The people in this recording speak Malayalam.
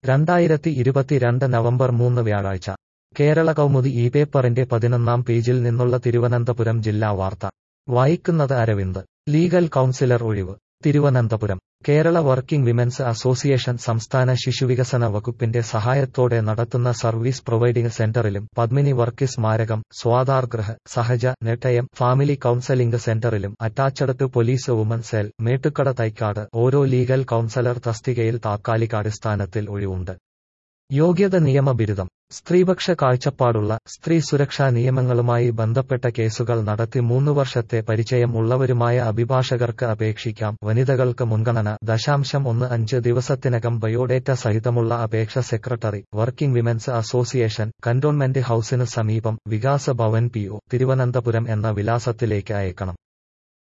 2022 നവംബർ 3 വ്യാഴാഴ്ച കേരള കൗമുദി ഈ പേപ്പറിന്റെ 11-ാം പേജിൽ നിന്നുള്ള തിരുവനന്തപുരം ജില്ലാ വാർത്ത വായിക്കുന്നത് അരവിന്ദ്. ലീഗൽ കൗൺസിലർ ഒഴിവ്. Thiruvananthapuram Kerala working women's association സംസ്ഥാന ശിശുവികസന വകുപ്പിന്റെ സഹായത്തോടെ നടത്തുന്ന സർവീസ് പ്രൊവൈഡിംഗ് സെന്ററിലും പദ്മിനി വർക്കി സ്മാരകം, സ്വാതാർഗൃഹ, സഹജ, നെട്ടയം, ഫാമിലി കൗൺസലിംഗ് സെന്ററിലും attached to police woman cell, Mettukada Thycaud ഓരോ ലീഗൽ കൗൺസലർ തസ്തികയിൽ താത്കാലികാടിസ്ഥാനത്തിൽ ഒഴിവുണ്ട്. യോഗ്യത നിയമബിരുദം. സ്ത്രീപക്ഷ കാഴ്ചപ്പാടുള്ള, സ്ത്രീ സുരക്ഷാ നിയമങ്ങളുമായി ബന്ധപ്പെട്ട കേസുകൾ നടത്തി 3 വർഷത്തെ പരിചയം ഉള്ളവരുമായ അഭിഭാഷകർക്ക് അപേക്ഷിക്കാം. വനിതകൾക്ക് മുൻഗണന. 0.15 ദിവസത്തിനകം ബയോഡേറ്റ സഹിതമുള്ള അപേക്ഷ secretary, working women's association, cantonment ഹൌസിന് സമീപം, വികാസ് ഭവൻ PO, തിരുവനന്തപുരം എന്ന വിലാസത്തിലേക്ക് അയക്കണം.